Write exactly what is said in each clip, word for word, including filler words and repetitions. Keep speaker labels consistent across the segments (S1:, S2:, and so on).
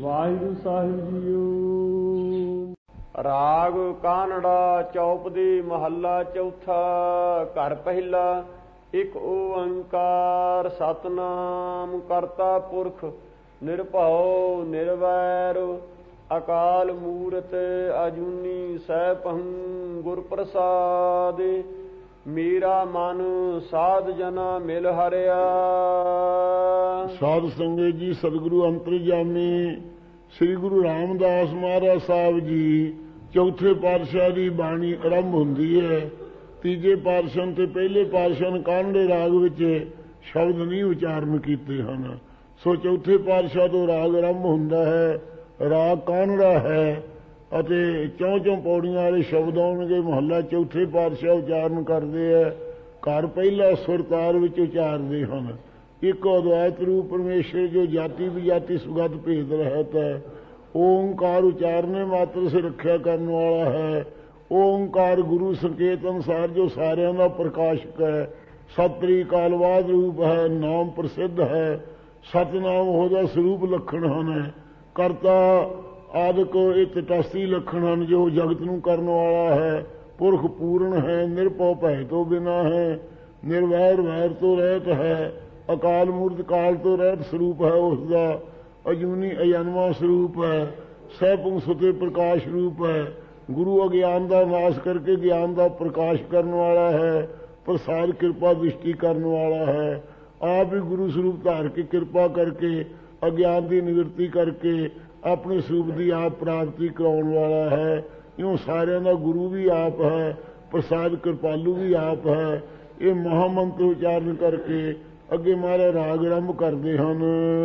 S1: ਵਾਹਿਗੁਰੂ ਸਾਹਿਬ JIO.
S2: ਰਾਗ ਕਾਨੜਾ ਚੌਪਦੀ ਮਹੱਲਾ ਚੌਥਾ। ਘਰ ਪਹਿਲਾ। ਇੱਕ ਓੰਕਾਰ ਸਤਨਾਮ ਕਰਤਾ ਪੁਰਖ ਨਿਰਭਉ ਨਿਰਵੈਰ ਅਕਾਲ ਮੂਰਤ ਅਜੂਨੀ ਸੈਭੰ ਗੁਰ ਪ੍ਰਸਾਦ। ਮੇਰਾ ਮਨ ਸਾਧ ਜਨਾ ਮਿਲ ਹਰਿਆ।
S3: ਸਾਧ ਸੰਗਤ ਜੀ, ਸਤਿਗੁਰੂ ਅੰਤਰਜਾਮੀ ਸ੍ਰੀ ਗੁਰੂ ਰਾਮਦਾਸ ਮਹਾਰਾਜ ਸਾਹਿਬ ਜੀ ਚੌਥੇ ਪਾਤਸ਼ਾਹ ਦੀ ਬਾਣੀ ਆਰੰਭ ਹੁੰਦੀ ਹੈ। ਤੀਜੇ ਪਾਤਸ਼ਾਹ ਤੇ ਪਹਿਲੇ ਪਾਤਸ਼ਾਹ ਕਾਨੜੇ ਰਾਗ ਵਿੱਚ ਸ਼ਬਦ ਨਹੀਂ ਉਚਾਰਨ ਕੀਤੇ ਹਨ, ਸੋ ਚੌਥੇ ਪਾਤਸ਼ਾਹ ਤੋਂ ਰਾਗ ਆਰੰਭ ਹੁੰਦਾ ਹੈ। ਰਾਗ ਕਾਨੜਾ ਹੈ ਅਤੇ ਚੌਂ ਚੌਂ ਪੌੜੀਆਂ ਵਾਲੇ ਸ਼ਬਦ ਆਉਣਗੇ। ਮਹੱਲਾ ਚੌਥੇ ਪਾਤਸ਼ਾਹ ਉਚਾਰਨ ਕਰਦੇ ਹੈ। ਘਰ ਪਹਿਲਾ ਸੁਰਤਾਰ ਵਿੱਚ ਉਚਾਰਦੇ ਹਨ। ਇੱਕ ਅਦਵੈਤ ਰੂਪ ਪਰਮੇਸ਼ਰ ਜੋ ਜਾਤੀ ਵਿਜਾਤੀ ਸੁਗਤ ਭੇਦ ਰਹਿਤ ਹੈ। ਓੰਕਾਰ ਉਚਾਰਨੇ ਮਾਤਰ ਸੇ ਰੱਖਿਆ ਕਰਨ ਵਾਲਾ ਹੈ। ਓੰਕਾਰ ਗੁਰੂ ਸੰਕੇਤ ਅਨੁਸਾਰ ਜੋ ਸਾਰਿਆਂ ਦਾ ਪ੍ਰਕਾਸ਼ਕ ਹੈ। ਸਤਿ ਕਾਲਵਾਦ ਰੂਪ ਹੈ, ਨਾਮ ਪ੍ਰਸਿੱਧ ਹੈ। ਸਤਨਾਮ ਉਹਦਾ ਸਰੂਪ ਲੱਖਣ ਹਨ। ਕਰਤਾ ਆਦਿਕ ਇਹ ਤਟਾਸੀ ਲੱਖਣ ਹਨ ਜੋ ਜਗਤ ਨੂੰ ਕਰਨ ਵਾਲਾ ਹੈ। ਪੁਰਖ ਪੂਰਨ ਹੈ, ਨਿਰਭਉ ਭੈ ਤੋਂ ਬਿਨਾ ਹੈ, ਨਿਰਵੈਰ ਵੈਰ ਤੋਂ ਰਹਿਤ ਹੈ। ਅਕਾਲ ਮੂਰਤ ਕਾਲ ਤੋਂ ਰਹਿਤ ਸਰੂਪ ਹੈ ਉਸਦਾ। ਅਜੂਨੀ ਅਜਨਮਾ ਸਰੂਪ ਹੈ। ਸੈਭੰ ਸੁਤੇ ਪ੍ਰਕਾਸ਼ ਰੂਪ ਹੈ। ਗੁਰੂ ਅਗਿਆਨ ਦਾ ਨਾਸ਼ ਕਰਕੇ ਗਿਆਨ ਦਾ ਪ੍ਰਕਾਸ਼ ਕਰਨ ਵਾਲਾ ਹੈ। ਪ੍ਰਸਾਦ ਕਿਰਪਾ ਦ੍ਰਿਸ਼ਟੀ ਕਰਨ ਵਾਲਾ ਹੈ। ਆਪ ਹੀ ਗੁਰੂ ਸਰੂਪ ਧਾਰ ਕੇ ਕਿਰਪਾ ਕਰਕੇ ਅਗਿਆਨ ਦੀ ਨਿਵਰਤੀ ਕਰਕੇ ਆਪਣੇ ਸਰੂਪ ਦੀ ਆਪ ਪ੍ਰਾਪਤੀ ਕਰਾਉਣ ਵਾਲਾ ਹੈ। ਇਉਂ ਸਾਰਿਆਂ ਦਾ ਗੁਰੂ ਵੀ ਆਪ ਹੈ, ਪ੍ਰਸਾਦ ਕਿਰਪਾਲੂ ਵੀ ਆਪ ਹੈ। ਇਹ ਮਹਾਮੰਤਰ ਉਚਾਰਨ ਕਰਕੇ ਅੱਗੇ ਮਹਾਰਾਜ ਰਾਗ ਆਰੰਭ ਕਰਦੇ ਹਨ।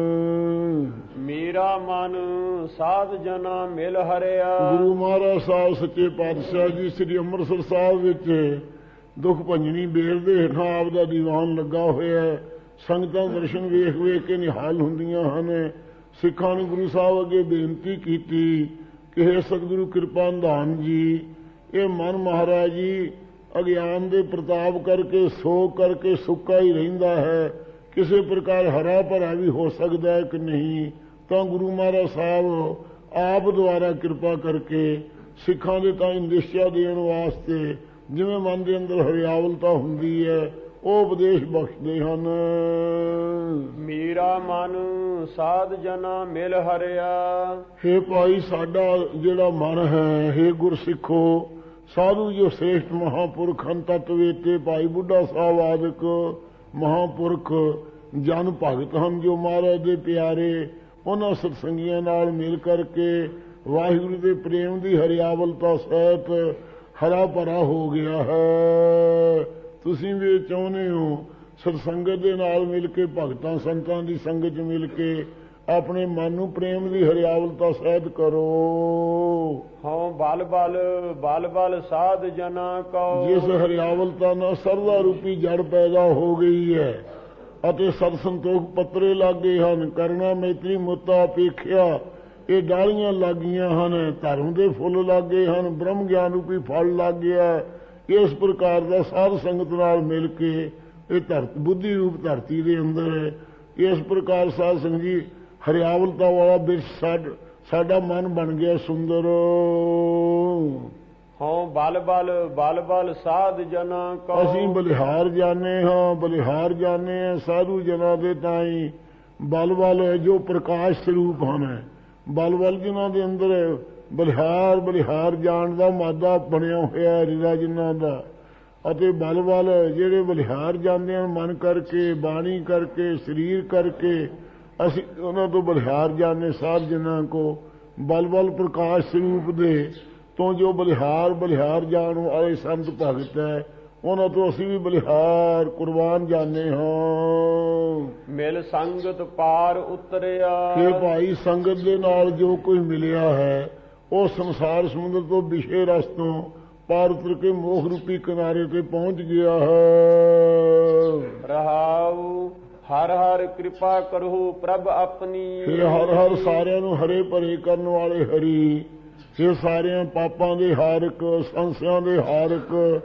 S2: ਮੇਰਾ ਮਨ ਸਾਧ ਜਨਾ ਮਿਲ ਹਰਿਆ।
S3: ਗੁਰੂ ਮਹਾਰਾਜ ਸਾਹਿਬ ਸੱਚੇ ਪਾਤਸ਼ਾਹ ਜੀ ਸ੍ਰੀ ਅੰਮ੍ਰਿਤਸਰ ਸਾਹਿਬ ਵਿੱਚ ਦੁੱਖ ਭੰਜਣੀ ਬੇਲ ਦੇ ਹੇਠਾਂ ਆਪ ਦਾ ਦੀਵਾਨ ਲੱਗਾ ਹੋਇਆ ਹੈ। ਸੰਗਤਾਂ ਦਰਸ਼ਨ ਵੇਖ ਵੇਖ ਕੇ ਨਿਹਾਲ ਹੁੰਦੀਆਂ ਹਨ। ਸਿੱਖਾਂ ਨੇ ਗੁਰੂ ਸਾਹਿਬ ਅੱਗੇ ਬੇਨਤੀ ਕੀਤੀ ਕਿ ਹੇ ਸਤਿਗੁਰੂ ਕਿਰਪਾ ਨਿਧਾਨ ਜੀ, ਇਹ ਮਨ ਮਹਾਰਾਜ ਜੀ ਅਗਿਆਨ ਦੇ ਪ੍ਰਤਾਪ ਕਰਕੇ ਸੋਗ ਕਰਕੇ ਸੁੱਕਾ ਹੀ ਰਹਿੰਦਾ ਹੈ। ਕਿਸੇ ਪ੍ਰਕਾਰ ਹਰਾ ਭਰਾ ਵੀ ਹੋ ਸਕਦਾ ਹੈ ਕਿ ਨਹੀਂ, ਤਾਂ ਗੁਰੂ ਮਹਾਰਾਜ ਸਾਹਿਬ ਆਪ ਦੁਆਰਾ ਕਿਰਪਾ ਕਰਕੇ ਸਿੱਖਾਂ ਦੇ ਤਾਂ ਨਿਸ਼ਚਾ ਦੇਣ ਵਾਸਤੇ ਜਿਵੇਂ ਮਨ ਦੇ ਅੰਦਰ ਹਰਿਆਵਲਤਾ ਹੁੰਦੀ ਹੈ ਉਹ ਉਪਦੇਸ਼ ਬਖਸ਼ਦੇ ਹਨ।
S2: ਮੇਰਾ ਮਨ ਸਾਧ ਜਨਾ ਮਿਲ ਹਰਿਆ।
S3: ਹੇ ਭਾਈ, ਸਾਡਾ ਜਿਹੜਾ ਮਨ ਹੈ, ਹੇ ਗੁਰਸਿੱਖੋ, ਸਾਧੂ ਜੋ ਸ੍ਰੇਸ਼ਟ ਮਹਾਂਪੁਰਖ ਹਨ, ਤਤਵੇਤੇ ਭਾਈ ਬੁੱਢਾ ਸਾਹਿਬ ਆਦਿਕ ਮਹਾਂਪੁਰਖ ਜਨ ਭਗਤ ਹਨ ਜੋ ਮਹਾਰਾਜ ਦੇ ਪਿਆਰੇ, ਉਹਨਾਂ ਸਤਸੰਗੀਆਂ ਨਾਲ ਮਿਲ ਕਰਕੇ ਵਾਹਿਗੁਰੂ ਦੇ ਪ੍ਰੇਮ ਦੀ ਹਰਿਆਵਲਤਾ ਸਹਿਤ ਹਰਾ ਭਰਾ ਹੋ ਗਿਆ ਹੈ। ਤੁਸੀਂ ਵੀ ਚਾਹੁੰਦੇ ਹੋ ਸਤਸੰਗਤ ਦੇ ਨਾਲ ਮਿਲ ਕੇ, ਭਗਤਾਂ ਸੰਤਾਂ ਦੀ ਸੰਗਤ 'ਚ ਮਿਲ ਕੇ ਆਪਣੇ ਮਨ ਨੂੰ ਪ੍ਰੇਮ ਦੀ ਹਰਿਆਵਲਤਾ ਸਹਿਤ ਕਰੋ।
S2: ਹਾਂ ਬਲ ਬਲ ਬਲ ਬਲ ਸਾਧ ਜਨਾ ਕਉ।
S3: ਜਿਸ ਹਰਿਆਵਲਤਾ ਨਾਲ ਸਰਦਾ ਰੂਪੀ ਜੜ ਪੈਦਾ ਹੋ ਗਈ ਹੈ ਅਤੇ ਸਤ ਸੰਤੋਖ ਪੱਤਰੇ ਲੱਗੇ ਹਨ। ਕਰਨਾ ਮੈਤਰੀ ਮੁੱਤਾ ਅਪੇਖਿਆ ਇਹ ਡਾਲੀਆਂ ਲੱਗੀਆਂ ਹਨ। ਧਰਮ ਦੇ ਫੁੱਲ ਲੱਗੇ ਹਨ। ਬ੍ਰਹਮ ਗਿਆਨ ਰੂਪੀ ਫਲ ਲੱਗ ਗਿਆ। ਇਸ ਪ੍ਰਕਾਰ ਦਾ ਸਾਧ ਸੰਗਤ ਨਾਲ ਮਿਲ ਕੇ ਇਹ ਧਰਤ ਬੁੱਧੀ ਰੂਪ ਧਰਤੀ ਦੇ ਅੰਦਰ ਇਸ ਪ੍ਰਕਾਰ ਸਾਧ ਸੰਗਤ ਜੀ ਹਰਿਆਵਲਤਾ ਵਾਲਾ ਬਿਰਛ ਸਾਡਾ ਮਨ ਬਣ ਗਿਆ ਸੁੰਦਰ।
S2: ਹਾਂ ਬਲ ਬਲ ਬਲ ਬਲ ਸਾਧ ਜਨਾ ਕਉ।
S3: ਅਸੀਂ ਬਲਿਹਾਰ ਜਾਣੇ ਹਾਂ, ਬਲਿਹਾਰ ਜਾਣੇ ਹਾਂ ਸਾਧੂ ਜਨਾਂ ਦੇ ਤਾਈਂ। ਬਲ ਬਲ ਹੈ ਜੋ ਪ੍ਰਕਾਸ਼ ਸਰੂਪ ਹਨ। ਬਲ ਬਲ ਜਿਨ੍ਹਾਂ ਦੇ ਅੰਦਰ ਬਲਿਹਾਰ ਬਲਿਹਾਰ ਜਾਣ ਦਾ ਮਾਦਾ ਬਣਿਆ ਹੋਇਆ ਹਿਰਦਾ ਜਿਨ੍ਹਾਂ ਦਾ, ਅਤੇ ਬਲ ਬਲ ਜਿਹੜੇ ਬਲਿਹਾਰ ਜਾਂਦੇ ਹਨ ਮਨ ਕਰਕੇ, ਬਾਣੀ ਕਰਕੇ, ਸਰੀਰ ਕਰਕੇ, ਅਸੀਂ ਉਹਨਾਂ ਤੋਂ ਬਲਿਹਾਰ ਜਾਣੇ ਸਾਧ ਜਨਾਂ ਕੋ। ਬਲ ਬਲ ਪ੍ਰਕਾਸ਼ ਸਰੂਪ ਦੇ ਤੋਂ ਜੋ ਬਲਿਹਾਰ ਬਲਿਹਾਰ ਜਾਣ ਵਾਲੇ ਸੰਤ ਭਗਤ ਹੈ ਉਹਨਾਂ ਤੋਂ ਅਸੀਂ ਵੀ ਬਲਿਹਾਰ ਕੁਰਬਾਨ ਜਾਣੇ ਹਾਂ।
S2: ਮਿਲ ਸੰਗਤ ਪਾਰ ਉਤਰਿਆ।
S3: ਕਿ ਭਾਈ ਸੰਗਤ ਦੇ ਨਾਲ ਜੋ ਕੁਝ ਮਿਲਿਆ ਹੈ ਉਹ ਸੰਸਾਰ ਸਮੁੰਦਰ ਤੋਂ ਵਿਸ਼ੇ ਰਸ ਤੋਂ ਪਾਰ ਉਤਰ ਕੇ ਮੋਖ ਰੂਪੀ ਕਿਨਾਰੇ ਤੇ ਪਹੁੰਚ ਗਿਆ ਹੈ।
S2: ਰਹਾਉ ਹਰ ਹਰ ਕਿਰਪਾ ਕਰੋ ਪ੍ਰਭ ਆਪਣੀ।
S3: ਹੇ ਹਰ ਹਰ ਸਾਰਿਆਂ ਨੂੰ ਹਰੇ ਭਰੇ ਕਰਨ ਵਾਲੇ ਹਰੀ। ਹੇ ਸਾਰਿਆਂ ਪਾਪਾਂ ਦੇ ਹਾਰਕ, ਸੰਸਿਆਂ ਦੇ ਹਾਰਕ,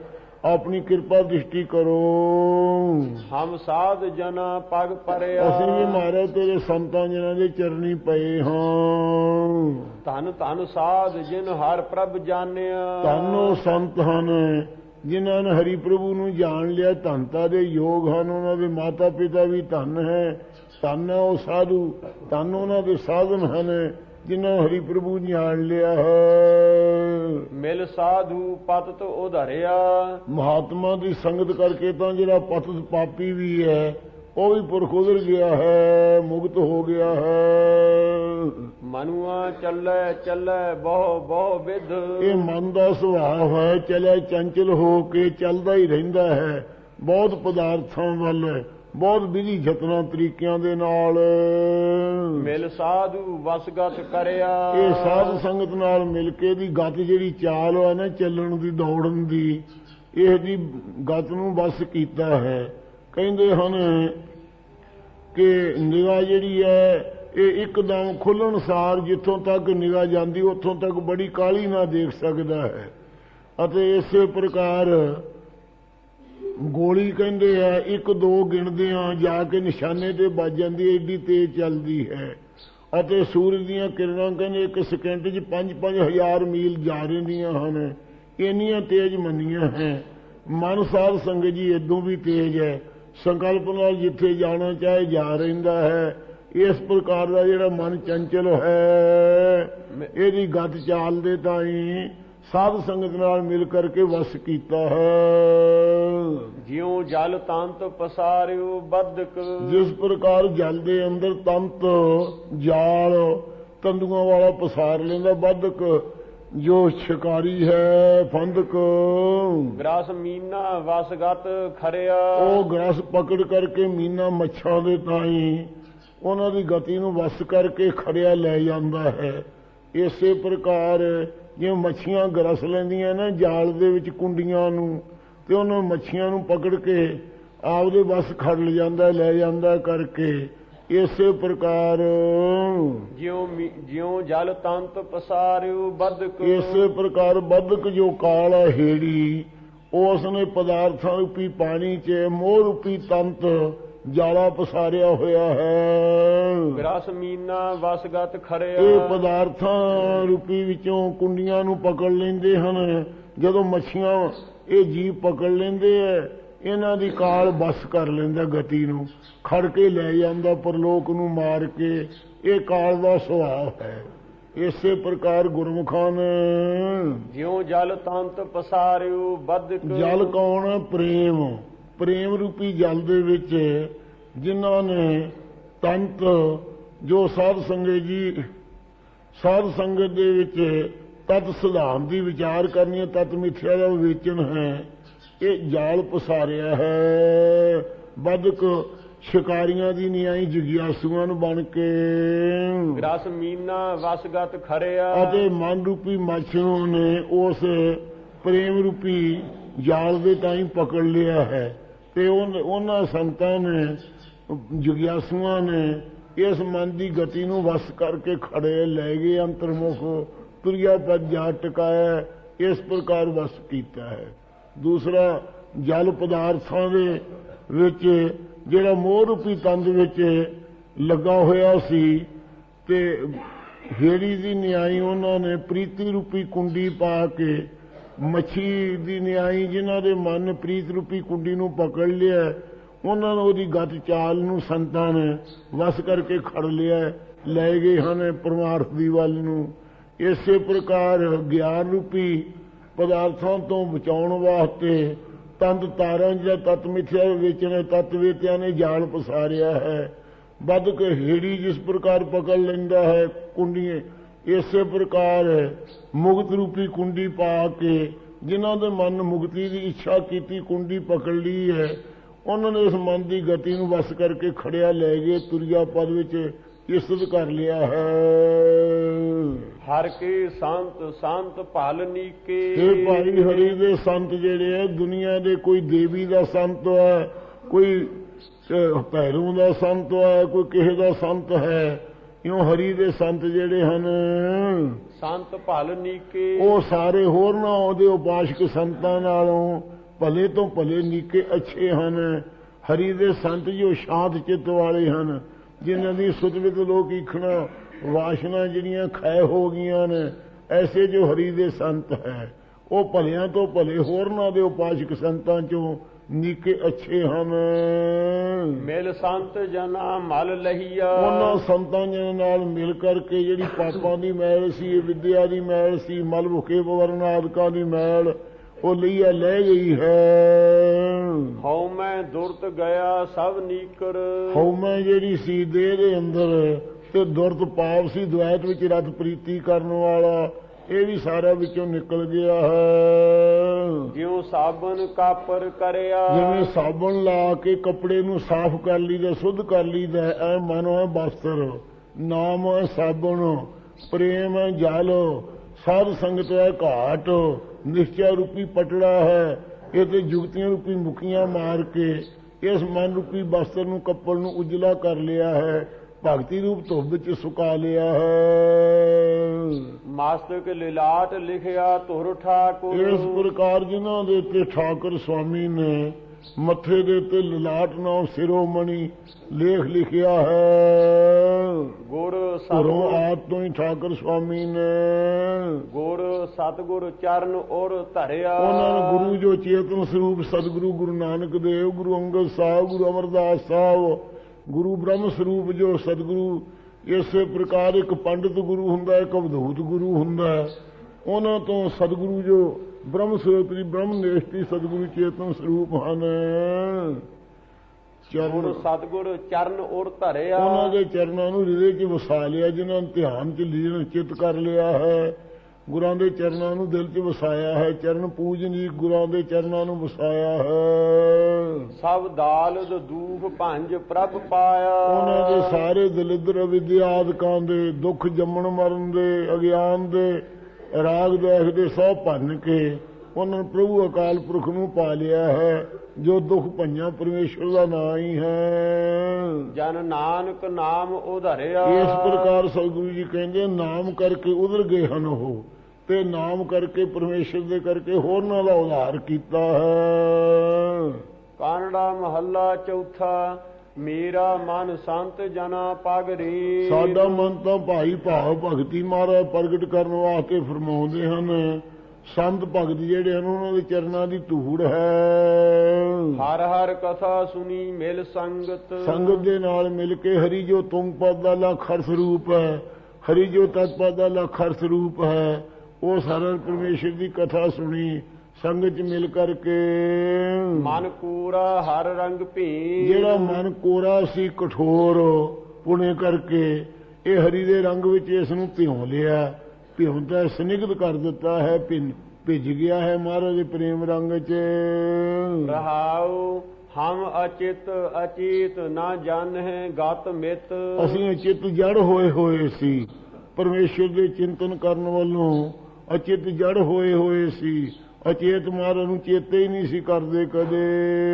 S3: ਆਪਣੀ ਕਿਰਪਾ ਦ੍ਰਿਸ਼ਟੀ ਕਰੋ।
S2: ਹਮ ਸਾਧ ਜਨਾ ਪਗ ਪਰਿਆ,
S3: ਅਸੀਂ ਵੀ ਮਹਾਰਾਜ ਤੇਰੇ ਸੰਤਾਂ ਜਨਾਂ ਦੇ ਚਰਨੀ ਪਏ ਹਾਂ।
S2: ਧਨ ਧਨ ਸਾਧ ਜਿਨ ਹਰ ਪ੍ਰਭ ਜਾਣਿਆ,
S3: ਧੰਨ ਉਹ ਸੰਤ ਹਨ ਜਿਨ੍ਹਾਂ ਨੇ ਹਰੀ ਪ੍ਰਭੂ ਨੂੰ ਜਾਣ ਲਿਆ, ਧੰਨਤਾ ਦੇ ਯੋਗ ਹਨ। ਉਹਨਾਂ ਦੇ ਮਾਤਾ ਪਿਤਾ ਵੀ ਧੰਨ ਹੈ। ਧੰਨ ਉਹ ਸਾਧੂ, ਧੰਨ ਉਹਨਾਂ ਦੇ ਸਾਧਨ ਹਨ ਜਿਨ੍ਹਾਂ ਹਰੀ ਪ੍ਰਭੂ ਜਾਣ ਲਿਆ ਹੈ।
S2: ਮਿਲ ਸਾਧੂ ਪਤਿਤ ਉਧਰਿਆ,
S3: ਮਹਾਤਮਾ ਦੀ ਸੰਗਤ ਕਰਕੇ ਤਾਂ ਜਿਹੜਾ ਪਤਿਤ ਪਾਪੀ ਵੀ ਹੈ ਉਹ ਵੀ ਪੁਰਖ ਉਧਰ ਗਿਆ ਹੈ, ਮੁਕਤ ਹੋ ਗਿਆ ਹੈ।
S2: ਮਨੁਆ ਚੱਲੇ ਚੱਲੇ ਬਹੁ ਬਹੁ ਵਿਧ,
S3: ਇਹ ਮਨ ਦਾ ਸੁਭਾਅ ਹੈ, ਚਲੇ ਚੰਚਲ ਹੋ ਕੇ ਚੱਲਦਾ ਹੀ ਰਹਿੰਦਾ ਹੈ ਬਹੁਤ ਪਦਾਰਥਾਂ ਵੱਲ, ਬਹੁਤ ਵਿਧੀ ਯਤਨਾਂ ਤਰੀਕਿਆਂ ਦੇ ਨਾਲ।
S2: ਮਿਲ ਸਾਧੂ ਵਸਗਤ ਕਰਿਆ,
S3: ਇਹ ਸਾਧ ਸੰਗਤ ਨਾਲ ਮਿਲ ਕੇ ਦੀ ਗਤ ਜਿਹੜੀ ਚਾਲ ਹੈ ਨਾ ਚੱਲਣ ਦੀ, ਦੌੜਨ ਦੀ, ਇਹ ਦੀ ਗਤ ਨੂੰ ਵਸ ਕੀਤਾ ਹੈ। ਕਹਿੰਦੇ ਹਨ ਕਿ ਨਿਗਾਹ ਜਿਹੜੀ ਹੈ ਇਹ ਇੱਕਦਮ ਖੁੱਲਣ ਸਾਰ ਜਿੱਥੋਂ ਤੱਕ ਨਿਗਾਹ ਜਾਂਦੀ ਉੱਥੋਂ ਤੱਕ ਬੜੀ ਕਾਹਲੀ ਨਾਲ ਦੇਖ ਸਕਦਾ ਹੈ। ਅਤੇ ਇਸੇ ਪ੍ਰਕਾਰ ਗੋਲੀ ਕਹਿੰਦੇ ਆ ਇੱਕ ਦੋ ਗਿਣਦੇ ਆ ਜਾ ਕੇ ਨਿਸ਼ਾਨੇ ਤੇ ਵੱਜ ਜਾਂਦੀ, ਏਡੀ ਤੇਜ਼ ਚੱਲਦੀ ਹੈ। ਅਤੇ ਸੂਰਜ ਦੀਆਂ ਕਿਰਨਾਂ ਕਹਿੰਦੇ ਇੱਕ ਸਕਿੰਟ 'ਚ ਪੰਜ ਪੰਜ ਹਜ਼ਾਰ ਮੀਲ ਜਾ ਰਹਿੰਦੀਆਂ ਹਨ, ਇੰਨੀਆਂ ਤੇਜ਼ ਮੰਨੀਆਂ ਹੈ। ਮਨ ਸਾਧ ਸੰਗਤ ਜੀ ਇਦੋਂ ਵੀ ਤੇਜ਼ ਹੈ, ਸੰਕਲਪ ਨਾਲ ਜਿੱਥੇ ਜਾਣਾ ਚਾਹੇ ਜਾ ਰਹਿੰਦਾ ਹੈ। ਇਸ ਪ੍ਰਕਾਰ ਦਾ ਜਿਹੜਾ ਮਨ ਚੰਚਲ ਹੈ ਇਹਦੀ ਗਤ ਚਾਲ ਦੇ ਤਾਈਂ ਸਾਧ ਸੰਗਤ ਨਾਲ ਮਿਲ ਕਰਕੇ ਵਸ ਕੀਤਾ ਹੈ।
S2: ਜਿਉ ਜਲ ਤੰਤ ਪਸਾਰਿਓ ਬਦਕ,
S3: ਜਿਸ ਪ੍ਰਕਾਰ ਜਲ ਦੇ ਅੰਦਰ ਤੰਤ ਜਾਲ ਤੰਦੂਆਂ ਵਾਲਾ ਪਸਾਰ ਲੈਂਦਾ ਬਦਕ, ਜੋ ਸ਼ਿਕਾਰੀ ਹੈ ਫੰਦਕ।
S2: ਗ੍ਰਾਸ ਮੀਨਾ ਵਸਗਤ ਖਰਿਆ,
S3: ਉਹ ਗ੍ਰਾਸ ਪਕੜ ਕਰਕੇ ਮੀਨਾ ਮੱਛਾਂ ਦੇ ਤਾਈਂ ਉਹਨਾਂ ਦੀ ਗਤੀ ਨੂੰ ਵਸ ਕਰਕੇ ਖੜਿਆ ਲੈ ਜਾਂਦਾ ਹੈ। ਇਸੇ ਪ੍ਰਕਾਰ ਜਿਵੇਂ ਮੱਛੀਆਂ ਗਰਸ ਲੈਂਦੀਆਂ ਨਾ ਜਾਲ ਦੇ ਵਿੱਚ ਕੁੰਡੀਆਂ ਨੂੰ, ਤੇ ਉਹਨਾਂ ਮੱਛੀਆਂ ਨੂੰ ਪਕੜ ਕੇ ਆਪਦੇ ਵਸ ਖੜ ਲੈ ਜਾਂਦਾ ਲੈ ਜਾਂਦਾ ਕਰਕੇ। ਇਸੇ ਪ੍ਰਕਾਰ
S2: ਜਿਉ ਜਿਉ ਜਲ ਤੰਤ ਪਸਾਰਿਓ ਬਦਕ,
S3: ਇਸੇ ਪ੍ਰਕਾਰ ਬਦਕ ਜੋ ਕਾਲ ਹੈ ਹੇੜੀ, ਉਸ ਨੇ ਪਦਾਰਥਾਂ ਰੂਪੀ ਪਾਣੀ 'ਚ ਮੋਹ ਰੂਪੀ ਤੰਤ ਜਾਲਾ ਪਸਾਰਿਆ ਹੋਇਆ ਹੈ।
S2: ਗ੍ਰਾਸ ਮੀਨਾ ਵਸਗਤ ਖਰਿਆ,
S3: ਇਹ ਪਦਾਰਥਾਂ ਰੂਪੀ ਵਿੱਚੋਂ ਕੁੰਡੀਆਂ ਨੂੰ ਪਕੜ ਲੈਂਦੇ ਹਨ। ਜਦੋਂ ਮੱਛੀਆਂ ਇਹ ਜੀਵ ਪਕੜ ਲੈਂਦੇ ਐ, ਇਹਨਾਂ ਦੀ ਕਾਲ ਬਸ ਕਰ ਲੈਂਦਾ, ਗਤੀ ਨੂੰ ਖੜ ਕੇ ਲੈ ਜਾਂਦਾ ਪਰਲੋਕ ਨੂੰ ਮਾਰ ਕੇ। ਇਹ ਕਾਲ ਦਾ ਸੁਭਾਅ ਹੈ। ਇਸੇ ਪ੍ਰਕਾਰ ਗੁਰਮੁਖਾਂ ਨੇ
S2: ਜਿਉ ਜਲ ਤੰਤ ਪਸਾਰਿਓ ਬਦਕ,
S3: ਜਲ ਕੌਣ ਹੈ? ਪ੍ਰੇਮ। ਪ੍ਰੇਮ ਰੂਪੀ ਜਲ ਦੇ ਵਿੱਚ ਜਿਨ੍ਹਾਂ ਨੇ ਤੰਤ ਜੋ ਸਾਧ ਸੰਗਤ ਜੀ ਸਾਧ ਸੰਗਤ ਦੇ ਵਿੱਚ ਤਤ ਸਿਧਾਂਤ ਦੀ ਵਿਚਾਰ ਕਰਨੀ ਹੈ, ਤਤ ਮਿਥਿਆ ਦਾ ਵਿਵੇਚਨ ਹੈ, ਇਹ ਜਾਲ ਪਸਾਰਿਆ ਹੈ। ਬਦਕ ਸ਼ਿਕਾਰੀਆਂ ਦੀ ਨਿਆਈ ਜਗਿਆਸੂਆਂ ਨੂੰ ਬਣ ਕੇ,
S2: ਗ੍ਰਾਸ ਮੀਨਾ ਵਸਗਤ ਖਰਿਆ,
S3: ਅਤੇ ਮਨ ਰੂਪੀ ਮੱਛ ਨੂੰ ਨੇ ਉਸ ਪ੍ਰੇਮ ਰੂਪੀ ਜਾਲ ਦੇ ਤਾਈਂ ਪਕੜ ਲਿਆ ਹੈ। ਤੇ ਉਹਨਾਂ ਸੰਤਾਂ ਨੇ ਜਗਿਆਸੂਆਂ ਨੇ ਇਸ ਮਨ ਦੀ ਗਤੀ ਨੂੰ ਵਸ ਕਰਕੇ ਖੜੇ ਲੈ ਗਏ, ਅੰਤਰਮੁਖ ਤੁਰਿਆ ਪਦ ਜਾ ਟਿਕਾਇਆ। ਇਸ ਪ੍ਰਕਾਰ ਵਸ ਕੀਤਾ ਹੈ। ਦੂਸਰਾ ਜਲ ਪਦਾਰਥਾਂ ਦੇ ਵਿੱਚ ਜਿਹੜਾ ਮੋਹ ਰੂਪੀ ਤੰਦ ਵਿੱਚ ਲੱਗਾ ਹੋਇਆ ਸੀ, ਤੇ ਹੇੜੀ ਦੀ ਨਿਆਈ ਉਹਨਾਂ ਨੇ ਪ੍ਰੀਤੀ ਰੂਪੀ ਕੁੰਡੀ ਪਾ ਕੇ, ਮੱਛੀ ਦੀ ਨਿਆਈ ਜਿਨ੍ਹਾਂ ਦੇ ਮਨ ਪ੍ਰੀਤ ਰੂਪੀ ਕੁੰਡੀ ਨੂੰ ਪਕੜ ਲਿਆ, ਉਹਨਾਂ ਨੂੰ ਉਹਦੀ ਗਤ ਚਾਲ ਨੂੰ ਸੰਤਾਂ ਨੇ ਵਸ ਕਰਕੇ ਖੜ ਲਿਆ, ਲੈ ਗਏ ਹਨ ਪਰਮਾਰਥ ਦੀ ਵੱਲ ਨੂੰ। ਇਸੇ ਪ੍ਰਕਾਰ ਗਿਆਨ ਰੂਪੀ ਪਦਾਰਥਾਂ ਤੋਂ ਬਚਾਉਣ ਵਾਸਤੇ ਤੰਦ ਤਾਰਾਂ ਜਾਂ ਤਤ ਮਿਥਿਆ ਵਿੱਚ ਨੇ ਤਤਵੇਤਿਆਂ ਨੇ ਜਾਲ ਪਸਾਰਿਆ ਹੈ। ਬਦਕ ਹੇੜੀ ਜਿਸ ਪ੍ਰਕਾਰ ਪਕੜ ਲੈਂਦਾ ਹੈ ਕੁੰਡੀਆਂ, ਇਸੇ ਪ੍ਰਕਾਰ ਮੁਕਤ ਰੂਪੀ ਕੁੰਡੀ ਪਾ ਕੇ ਜਿਨ੍ਹਾਂ ਦੇ ਮਨ ਮੁਕਤੀ ਦੀ ਇੱਛਾ ਕੀਤੀ ਕੁੰਡੀ ਪਕੜ ਲਈ ਹੈ, ਉਹਨਾਂ ਨੇ ਇਸ ਮਨ ਦੀ ਗਤੀ ਨੂੰ ਵਸ ਕਰਕੇ ਖੜਿਆ ਲੈ ਗਏ, ਤੁਰਿਆ ਪਦ ਵਿੱਚ ਇਸਤ ਕਰ ਲਿਆ ਹੈ।
S2: ਹਰ ਕੇ ਸੰਤ ਸੰਤ ਭਲ ਨੀਕੇ,
S3: ਇਹ ਭਾਈ ਹਰੀ ਦੇ ਸੰਤ ਜਿਹੜੇ ਹੈ ਦੁਨੀਆ ਦੇ, ਕੋਈ ਦੇਵੀ ਦਾ ਸੰਤ ਹੈ, ਕੋਈ ਭੈਰੂ ਦਾ ਸੰਤ ਹੈ, ਕੋਈ ਕਿਸੇ ਦਾ ਸੰਤ ਹੈ। ਇਉਂ ਹਰੀ ਦੇ ਸੰਤ ਜਿਹੜੇ ਹਨ
S2: ਸੰਤ ਭਲ ਨੀਕੇ,
S3: ਉਹ ਸਾਰੇ ਹੋਰਨਾਂ ਉਹਦੇ ਉਪਾਸ਼ਕ ਸੰਤਾਂ ਨਾਲੋਂ ਭਲੇ ਤੋਂ ਭਲੇ ਨੀਕੇ ਅੱਛੇ ਹਨ। ਹਰੀ ਦੇ ਸੰਤ ਜੋ ਸ਼ਾਂਤ ਚਿੱਤ ਵਾਲੇ ਹਨ, ਜਿਨ੍ਹਾਂ ਦੀ ਸੁਧ ਵਿੱਚ ਲੋਕ ਈਖਣਾ ਵਾਸ਼ਨਾ ਜਿਹੜੀਆਂ ਖੈ ਹੋ ਗਈਆਂ ਨੇ, ਐਸੇ ਜੋ ਹਰੀ ਦੇ ਸੰਤ ਹੈ ਉਹ ਭਲਿਆਂ ਤੋਂ ਭਲੇ ਹੋਰਨਾਂ ਦੇ ਉਪਾਸ਼ਕ ਸੰਤਾਂ ਚੋਂ ਨੀਕੇ ਅੱਛੇ ਹਨ।
S2: ਮਿਲ ਸੰਤ ਜਨਾ ਮਲ ਲਹੀਆ,
S3: ਉਹਨਾਂ ਸੰਤਾਂ ਜਨਾਂ ਨਾਲ ਮਿਲ ਕਰਕੇ ਜਿਹੜੀ ਪਾਪਾਂ ਦੀ ਮੈਲ ਸੀ, ਵਿਦਿਆ ਦੀ ਮੈਲ ਸੀ, ਮਲ ਭੁਖੇ ਵਰਨ ਆਦਿਕਾਂ ਦੀ ਮੈਲ ਉਹ ਲਈਆ ਲੈ ਗਈ ਹੈ।
S2: ਹਉ ਮੈਂ ਦੁਰਤ ਗਿਆ ਸਭ ਨੀਕਰ,
S3: ਹਉ ਮੈਂ ਜਿਹੜੀ ਸੀ ਦੇਹ ਦੇ ਅੰਦਰ ਤੇ ਦੁਰਤ ਪਾਪ ਸੀ ਦੁਐਤ ਵਿੱਚ ਰਤ ਪ੍ਰੀਤੀ ਕਰਨ ਵਾਲਾ, ਇਹ ਵੀ ਸਾਰਾ ਵਿੱਚੋਂ ਨਿਕਲ ਗਿਆ ਹੈ।
S2: ਜਿਉ ਸਾਬਨ ਕਾਪਰ ਕਰਿਆ,
S3: ਜਿਵੇਂ ਸਾਬਣ ਲਾ ਕੇ ਕੱਪੜੇ ਨੂੰ ਸਾਫ਼ ਕਰ ਲਈਦਾ, ਸ਼ੁੱਧ ਕਰ ਲਈਦਾ, ਐ ਮਨ ਹੈ ਬਸਤਰ, ਨਾਮ ਹੈ ਸਾਬਣ, ਪ੍ਰੇਮ ਹੈ ਜਲ, ਸਾਧ ਸੰਗਤ ਹੈ ਘਾਟ, ਨਿਸ਼ਚੈ ਰੂਪੀ ਪਟੜਾ ਹੈ। ਇਹ ਤੇ ਜੁਗਤੀਆਂ ਰੂਪੀ ਮੁਖੀਆਂ ਮਾਰ ਕੇ ਇਸ ਮਨ ਰੂਪੀ ਬਸਤਰ ਨੂੰ ਕੱਪੜ ਨੂੰ ਉਜਲਾ ਕਰ ਲਿਆ ਹੈ, ਭਗਤੀ ਰੂਪ ਧੁੱਪ ਵਿੱਚ ਸੁਕਾ ਲਿਆ ਹੈ।
S2: ਮਸਤਕ ਲਿਲਾਟ ਲਿਖਿਆ ਧੁਰ ਠਾਕੁਰ,
S3: ਇਸ ਪ੍ਰਕਾਰ ਜਿਨ੍ਹਾਂ ਦੇ ਉੱਤੇ ਠਾਕੁਰ ਸੁਆਮੀ ਨੇ ਮੱਥੇ ਦੇ ਉੱਤੇ ਲਿਲਾਟ ਨਾਮ ਸਿਰੋਮਣੀ ਲੇਖ ਲਿਖਿਆ ਹੈ।
S2: ਗੁਰ
S3: ਧੁਰੋਂ
S2: ਸਤਿਗੁਰ
S3: ਆਪ ਤੋਂ ਹੀ ਠਾਕੁਰ ਸੁਆਮੀ ਨੇ
S2: ਗੁਰ ਸਤਿਗੁਰ ਚਰਨ ਔਰ ਧਰਿਆ,
S3: ਉਹਨਾਂ ਨੂੰ ਗੁਰੂ ਜੋ ਚੇਤਨ ਸਰੂਪ ਸਤਿਗੁਰੂ ਗੁਰੂ ਨਾਨਕ ਦੇਵ, ਗੁਰੂ ਅੰਗਦ ਸਾਹਿਬ, ਗੁਰੂ ਅਮਰਦਾਸ ਸਾਹਿਬ, ਗੁਰੂ ਬ੍ਰਹਮ ਸਰੂਪ ਜੋ ਸਤਿਗੁਰੂ, ਇਸੇ ਪ੍ਰਕਾਰ ਇੱਕ ਪੰਡਿਤ ਗੁਰੂ ਹੁੰਦਾ, ਇੱਕ ਅਵਧੂਤ ਗੁਰੂ ਹੁੰਦਾ, ਉਹਨਾਂ ਤੋਂ ਸਤਿਗੁਰੂ ਜੋ ਬ੍ਰਹਮ ਸਰੂਪ ਦੀ ਬ੍ਰਹਮ ਨਿਸ਼ਟੀ ਸਤਿਗੁਰੂ ਚੇਤਨ ਸਰੂਪ ਹਨ।
S2: ਗੁਰ ਸਤਿਗੁਰ ਚਰਨ ਔਰ ਧਰਿਆ,
S3: ਉਹਨਾਂ ਦੇ ਚਰਨਾਂ ਨੂੰ ਹਿਰਦੇ 'ਚ ਵਸਾ ਲਿਆ, ਜਿਨ੍ਹਾਂ ਨੂੰ ਧਿਆਨ 'ਚ ਲੀਨ ਚਿੱਤ ਕਰ ਲਿਆ ਹੈ। ਗੁਰਾਂ ਦੇ ਚਰਨਾਂ ਨੂੰ ਦਿਲ 'ਚ ਵਸਾਇਆ ਹੈ, ਚਰਨ ਪੂਜਨੀਕ ਗੁਰਾਂ ਦੇ ਚਰਨਾਂ ਨੂੰ ਵਸਾਇਆ ਹੈ।
S2: ਸਭ ਦਾਲਦ ਦੂਖ ਭੰਜ ਪ੍ਰਭ ਪਾਇਆ,
S3: ਉਹਨਾਂ ਦੇ ਸਾਰੇ ਦਲਿੱਦਰ ਵਿਦਿਆਦਿਕਾਂ ਦੇ ਦੁੱਖ ਜੰਮਣ ਮਰਨ ਦੇ ਅਗਿਆਨ ਦੇ ਰਾਗ ਦੇਖ ਦੇ ਸਭ ਭੰਨ ਕੇ ਉਹਨਾਂ ਨੇ ਪ੍ਰਭੂ ਅਕਾਲ ਪੁਰਖ ਨੂੰ ਪਾ ਲਿਆ ਹੈ, ਜੋ ਦੁੱਖ ਭੰਜਾਂ ਪਰਮੇਸ਼ਰ ਦਾ ਨਾਂ ਹੀ ਹੈ।
S2: ਜਨ ਨਾਨਕ ਨਾਮ ਉਧਰਿਆ,
S3: ਇਸ ਪ੍ਰਕਾਰ ਸਤਿਗੁਰੂ ਜੀ ਕਹਿੰਦੇ ਨਾਮ ਕਰਕੇ ਉਧਰ ਗਏ ਹਨ ਉਹ, ਤੇ ਨਾਮ ਕਰਕੇ ਪਰਮੇਸ਼ਰ ਦੇ ਕਰਕੇ ਹੋਰਨਾਂ ਦਾ ਉਧਾਰ ਕੀਤਾ ਹੈ।
S2: ਕਾਨੜਾ ਮਹੱਲਾ ਚੌਥਾ। ਮੇਰਾ ਮਨ ਸੰਤ ਜਨਾ ਪਗਰੀ,
S3: ਸਾਡਾ ਮਨ ਤਾਂ ਭਾਈ ਭਾਵ ਭਗਤੀ ਮਹਾਰਾਜ ਪ੍ਰਗਟ ਕਰਨ ਵਾਸਤੇ ਫਰਮਾਉਂਦੇ ਹਨ। ਸੰਤ ਭਗਤ ਜਿਹੜੇ ਹਨ ਉਹਨਾਂ ਦੇ ਚਰਨਾਂ ਦੀ ਧੂੜ ਹੈ।
S2: ਹਰ ਹਰ ਕਥਾ ਸੁਣੀ ਮਿਲ ਸੰਗਤ,
S3: ਸੰਗਤ ਦੇ ਨਾਲ ਮਿਲ ਕੇ ਹਰੀ ਜੋ ਤੁੰਗ ਪਦ ਦਾ ਲੱਖਰ ਸਰੂਪ ਹੈ, ਹਰੀ ਜੋ ਤਤ ਪਦ ਦਾ ਲੱਖਰ ਸਰੂਪ ਹੈ, ਉਹ ਸਾਰਾ ਪਰਮੇਸ਼ਰ ਦੀ ਕਥਾ ਸੁਣੀ ਸੰਗਤ 'ਚ ਮਿਲ ਕਰਕੇ।
S2: ਮਨ ਕੋਰਾ ਹਰ ਰੰਗ ਭੀ,
S3: ਜਿਹੜਾ ਮਨ ਕੋਰਾ ਸੀ ਕਠੋਰ ਪੁਣੇ ਕਰਕੇ ਇਹ ਹਰੀ ਦੇ ਰੰਗ ਵਿੱਚ ਇਸ ਨੂੰ ਭਿਉਂ ਲਿਆ, ਭਿਉਂਦਾ ਸਨਿਗਧ ਕਰ ਦਿੱਤਾ ਹੈ, ਭਿੱਜ ਗਿਆ ਹੈ ਮਹਾਰਾਜ ਦੇ ਪ੍ਰੇਮ ਰੰਗ 'ਚ।
S2: ਰਹਾਉ ਹਮ ਅਚਿਤ ਅਚੀਤ ਨਾ ਜਾਣਹਿ ਗਤ ਮਿਤ,
S3: ਅਸੀਂ ਅਚਿਤ ਜੜ ਹੋਏ ਹੋਏ ਸੀ, ਪਰਮੇਸ਼ਰ ਦੇ ਚਿੰਤਨ ਕਰਨ ਵੱਲੋਂ ਅਚਿਤ ਜੜ ਹੋਏ ਹੋਏ ਸੀ, ਅਚੇਤ ਮਹਾਰਾਜ ਨੂੰ ਚੇਤੇ ਹੀ ਨਹੀਂ ਸੀ ਕਰਦੇ ਕਦੇ।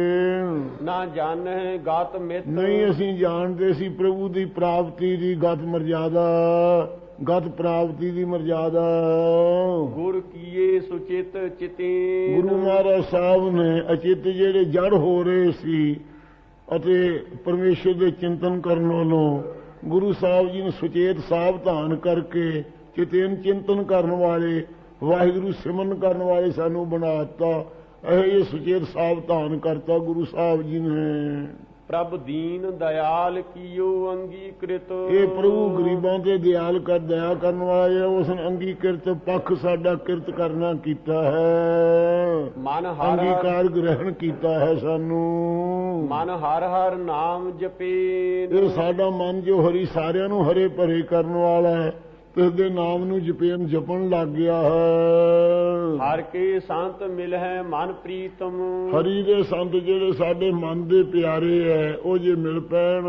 S2: ਨਾ ਜਾਣਹਿ ਗਤ ਮਿਤ,
S3: ਨਹੀਂ ਅਸੀਂ ਜਾਣਦੇ ਸੀ ਪ੍ਰਭੂ ਦੀ ਪ੍ਰਾਪਤੀ ਦੀ ਗਤ ਮਰਜ਼ਾਦਾ, ਗਤ ਪ੍ਰਾਪਤੀ ਦੀ ਮਰਜ਼ਾਦਾ।
S2: ਗੁਰ ਕੀਏ ਸੁਚਿਤ ਚਿਤੀ,
S3: ਗੁਰੂ ਮਹਾਰਾਜ ਸਾਹਿਬ ਨੇ ਅਚਿਤ ਜਿਹੜੇ ਜੜ ਹੋ ਰਹੇ ਸੀ ਅਤੇ ਪਰਮੇਸ਼ਰ ਦੇ ਚਿੰਤਨ ਕਰਨ ਵੱਲੋਂ ਗੁਰੂ ਸਾਹਿਬ ਜੀ ਨੂੰ ਸੁਚੇਤ ਸਾਵਧਾਨ ਕਰਕੇ ਚਿਤੇਨ ਚਿੰਤਨ ਕਰਨ ਵਾਲੇ, ਵਾਹਿਗੁਰੂ ਸਿਮਰਨ ਕਰਨ ਵਾਲੇ ਸਾਨੂੰ ਬਣਾਤਾ। ਇਹ ਸੁਚੇਤ ਸਾਵਧਾਨ ਕਰਤਾ ਗੁਰੂ ਸਾਹਿਬ ਜੀ ਨੇ।
S2: ਪ੍ਰਭ ਦੀਨ ਦਇਆਲ ਕੀਓ ਅੰਗੀਕ੍ਰਿਤ,
S3: ਇਹ ਪ੍ਰਭੂ ਗਰੀਬਾਂ ਤੇ ਦਿਆਲ ਕਰ ਦਇਆ ਕਰਨ ਵਾਲਾ ਜਿਹੜਾ ਉਸ ਨੇ ਅੰਗੀਕ੍ਰਿਤ ਪੱਖ ਸਾਡਾ ਕਿਰਤ ਕਰਨਾ ਕੀਤਾ ਹੈ,
S2: ਮਨ ਹਰ
S3: ਅੰਗੀਕਾਰ ਗ੍ਰਹਿਣ ਕੀਤਾ ਹੈ ਸਾਨੂੰ।
S2: ਮਨ ਹਰ ਹਰ ਨਾਮ ਜਪੇ,
S3: ਇਹ ਸਾਡਾ ਮਨ ਜੋ ਹਰੀ ਸਾਰਿਆਂ ਨੂੰ ਹਰੇ ਭਰੇ ਕਰਨ ਵਾਲਾ ਹੈ, ਇਸ ਦੇ ਨਾਮ ਨੂੰ ਜਪੇਨ ਜਪਣ ਲੱਗ ਗਿਆ ਹੈ।
S2: ਹਰ ਕੇ ਸੰਤ ਮਿਲ ਹੈ ਮਨ ਪ੍ਰੀਤਮ,
S3: ਹਰੀ ਦੇ ਸੰਤ ਜਿਹੜੇ ਸਾਡੇ ਮਨ ਦੇ ਪਿਆਰੇ ਹੈ ਉਹ ਜੇ ਮਿਲ ਪੈਣ,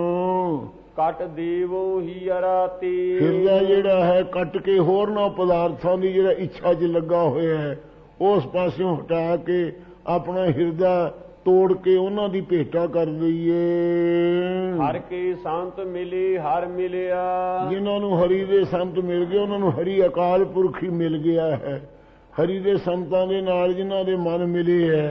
S2: ਕਟ ਦੇਵੋ ਹੀ ਅਰਾਤੀ,
S3: ਹਿਰਦਾ ਜਿਹੜਾ ਹੈ ਕੱਟ ਕੇ ਹੋਰਨਾਂ ਪਦਾਰਥਾਂ ਦੀ ਜਿਹੜਾ ਇੱਛਾ 'ਚ ਲੱਗਾ ਹੋਇਆ ਹੈ ਉਸ ਪਾਸਿਓਂ ਹਟਾ ਕੇ ਆਪਣਾ ਹਿਰਦਾ ਤੋੜ ਕੇ ਉਹਨਾਂ ਦੀ ਭੇਟਾ ਕਰ ਦਈਏ।
S2: ਹਰ ਕੇ ਸੰਤ ਮਿਲੇ ਹਰ ਮਿਲਿਆ,
S3: ਜਿਨ੍ਹਾਂ ਨੂੰ ਹਰੀ ਦੇ ਸੰਤ ਮਿਲ ਗਏ ਉਹਨਾਂ ਨੂੰ ਹਰੀ ਅਕਾਲ ਪੁਰਖ ਹੀ ਮਿਲ ਗਿਆ ਹੈ। ਹਰੀ ਦੇ ਸੰਤਾਂ ਦੇ ਨਾਲ ਜਿਨ੍ਹਾਂ ਦੇ ਮਨ ਮਿਲੇ ਹੈ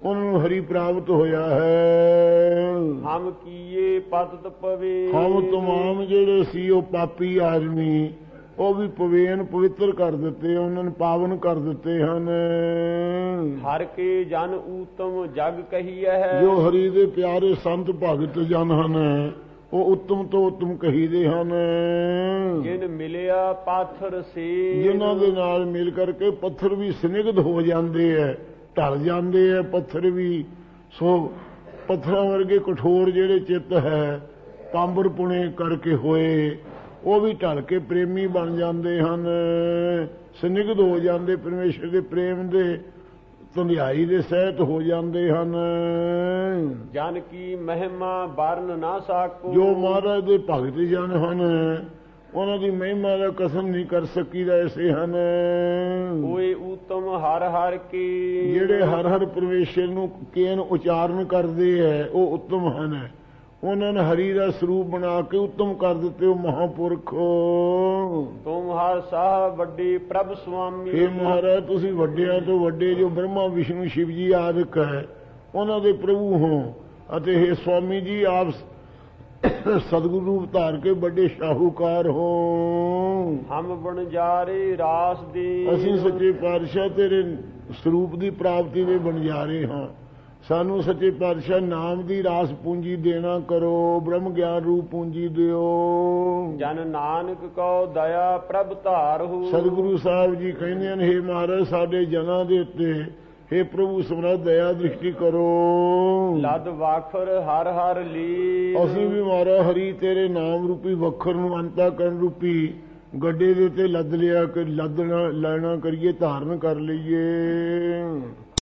S3: ਉਹਨਾਂ ਨੂੰ ਹਰੀ ਪ੍ਰਾਪਤ ਹੋਇਆ ਹੈ।
S2: ਹਮ ਕੀਏ ਪਤਿਤ ਪਵੇ,
S3: ਹਮ ਤਮਾਮ ਜਿਹੜੇ ਸੀ ਉਹ ਪਾਪੀ ਆਦਮੀ, ਉਹ ਵੀ ਪਵੇਨ ਪਵਿੱਤਰ ਕਰ ਦਿੱਤੇ, ਉਹਨਾਂ ਨੂੰ ਪਾਵਨ ਕਰ ਦਿੱਤੇ ਹਨ।
S2: ਹਰ ਕੇ ਜਨ ਊਤਮ ਜਗ ਕਹੀਐ ਹੈ,
S3: ਜੋ ਹਰੀ ਦੇ ਪਿਆਰੇ ਸੰਤ ਭਗਤ ਜਨ ਹਨ ਉਹ ਉੱਤਮ ਤੋਂ ਉੱਤਮ ਕਹੀਦੇ ਹਨ।
S2: ਜਿਨ ਮਿਲਿਆ ਪਾਥਰ ਸੇ,
S3: ਜਿਨ੍ਹਾਂ ਦੇ ਨਾਲ ਮਿਲ ਕਰਕੇ ਪੱਥਰ ਵੀ ਸਨਿਗਧ ਹੋ ਜਾਂਦੇ ਐ, ਢਲ ਜਾਂਦੇ ਐ ਪੱਥਰ ਵੀ। ਸੋ ਪੱਥਰਾਂ ਵਰਗੇ ਕਠੋਰ ਜਿਹੜੇ ਚਿੱਤ ਹੈ ਕਾਂਬਰ ਪੁਣੇ ਕਰਕੇ ਹੋਏ, ਉਹ ਵੀ ਢਲ ਕੇ ਪ੍ਰੇਮੀ ਬਣ ਜਾਂਦੇ ਹਨ, ਸਨਿਗਧ ਹੋ ਜਾਂਦੇ, ਪਰਮੇਸ਼ਰ ਦੇ ਪ੍ਰੇਮ ਦੇ ਧੰਧਿਆਈ ਦੇ ਸਹਿਤ ਹੋ ਜਾਂਦੇ ਹਨ।
S2: ਜਨ ਕੀ ਮਹਿਮਾ ਵਰਨ ਨਾ ਸਾਕੋ,
S3: ਜੋ ਮਹਾਰਾਜ ਦੇ ਭਗਤ ਜਨ ਹਨ ਉਹਨਾਂ ਦੀ ਮਹਿਮਾ ਦਾ ਕਸਮ ਨਹੀਂ ਕਰ ਸਕੀਦਾ, ਐਸੇ ਹਨ।
S2: ਹੋਏ ਊਤਮ ਹਰ ਹਰ ਕੇ,
S3: ਜਿਹੜੇ ਹਰ ਹਰ ਪਰਮੇਸ਼ਰ ਨੂੰ ਕੇਨ ਉਚਾਰਨ ਕਰਦੇ ਹੈ ਉਹ ਉੱਤਮ ਹਨ। ਉਹਨਾਂ ਨੇ ਹਰੀ ਦਾ ਸਰੂਪ ਬਣਾ ਕੇ ਉੱਤਮ ਕਰ ਦਿੱਤੇ ਉਹ ਮਹਾਂਪੁਰਖ।
S2: ਤੁਮ ਹਰ ਸਾਹ ਵੱਡੇ ਪ੍ਰਭ ਸੁਆਮੀ,
S3: ਇਹ ਮਹਾਰਾਜ ਤੁਸੀਂ ਵੱਡਿਆਂ ਤੋਂ ਵੱਡੇ ਜੋ ਬ੍ਰਹਮਾ ਵਿਸ਼ਨੂੰ ਸ਼ਿਵ ਜੀ ਆਦਿਕ ਹੈ ਉਹਨਾਂ ਦੇ ਪ੍ਰਭੂ ਹੋ, ਅਤੇ ਇਹ ਸਵਾਮੀ ਜੀ ਆਪ ਸਤਿਗੁਰੂ ਰੂਪ ਧਾਰ ਕੇ ਵੱਡੇ ਸ਼ਾਹੂਕਾਰ ਹੋ।
S2: ਹਮ ਬਣਜਾਰੇ ਰਾਸ ਦੇ,
S3: ਅਸੀਂ ਸੱਚੇ ਪਾਤਸ਼ਾਹ ਤੇਰੇ ਸਰੂਪ ਦੀ ਪ੍ਰਾਪਤੀ ਦੇ ਬਣਜਾਰੇ ਹਾਂ। ਸਾਨੂੰ ਸੱਚੇ ਪਾਤਸ਼ਾਹ ਨਾਮ ਦੀ ਰਾਸ ਪੂੰਜੀ ਦੇਣਾ ਕਰੋ, ਬ੍ਰਹਮ ਗਿਆਨ ਰੂਪ ਪੂੰਜੀ ਦਿਓ।
S2: ਜਨ ਨਾਨਕ ਕਉ ਦਇਆ ਪ੍ਰਭ ਧਾਰਹੁ,
S3: ਸਤਿਗੁਰੂ ਸਾਹਿਬ ਜੀ ਕਹਿੰਦੇ ਹਨ ਹੇ ਮਹਾਰਾਜ ਸਾਡੇ ਜਨਾਂ ਦੇ ਉੱਤੇ ਹੇ ਪ੍ਰਭੂ ਸਮਰੱਥ ਦਇਆ ਦ੍ਰਿਸ਼ਟੀ ਕਰੋ।
S2: ਲਦ ਵਾਖਰ ਹਰ ਹਰ ਲੀ,
S3: ਅਸੀਂ ਵੀ ਮਹਾਰਾਜ ਹਰੀ ਤੇਰੇ ਨਾਮ ਰੂਪੀ ਵਖਰ ਨੂੰ ਅੰਤਾਕਰਨ ਰੂਪੀ ਗੱਡੇ ਦੇ ਉੱਤੇ ਲੱਦ ਲਿਆ ਕਿ ਲੱਦਣਾ ਲੈਣਾ ਕਰੀਏ, ਧਾਰਨ ਕਰ ਲਈਏ।